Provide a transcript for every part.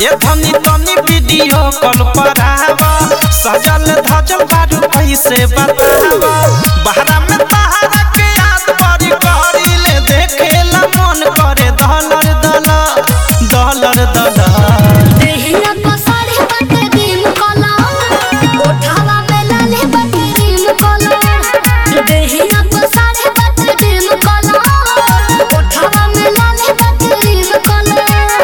ए धनी तनी video call पर आवा सजल धजल बारू कैसे बतावा बहरा में तहरा के याद बड़ी करी ले देखेला मन करे दलर दलर दलर दलर देहिया पसारे बाटे दिन कला कोठावा में लाले बाटे दिन कला देहिया पसारे बाटे दिन कला कोठावा में लाले बाटे दिन कला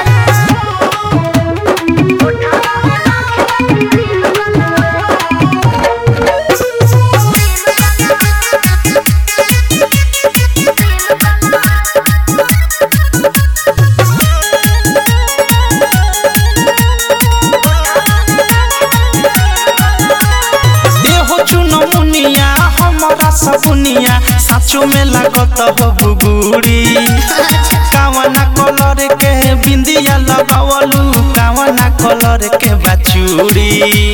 सबुनिया साचो में लागत हो बुगुड़ी कावना कलर के बिंदिया लगावलू कावना कलर के बाचूड़ी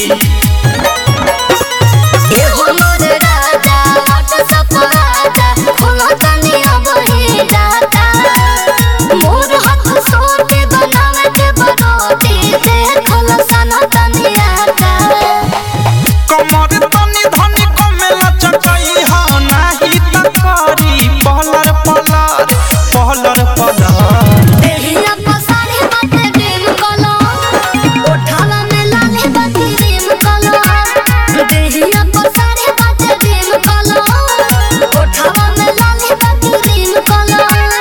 ए हमर राजा हट सपराजा खोला तनिया बही जाता मोर हाथ सोटे बनावे के बरोटी देखल सना तनिया का कमर तनी धनी कमेला चकई हो नाही त करी पहलर पहलर पहलर पहलर देहिया पसारे बाटे दिन कला कोठावा में लाले बाटे दिन कला देहिया पसारे बाटे दिन कला कोठावा में लाले बाटे दिन कला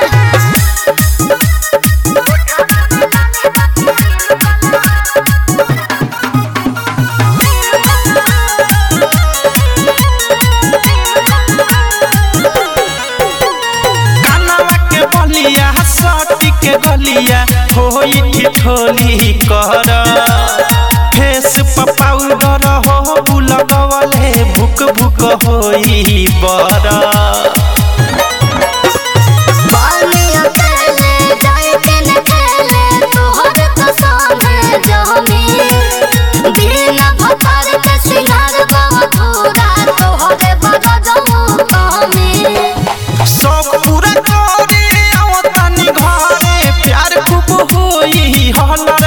सटी के गलिया होई ठिठोली कर फेस पर पाउडर हो लगवले भुक भुक होई बर बालिया खेले जाए के न खेले तोहर तो सामने जमी बिना भतार के सिंगार बधूरा तोहरे बड़ा जाऊं कमी सब पूरा करे आवतनी घरे प्यार खूब होई हलर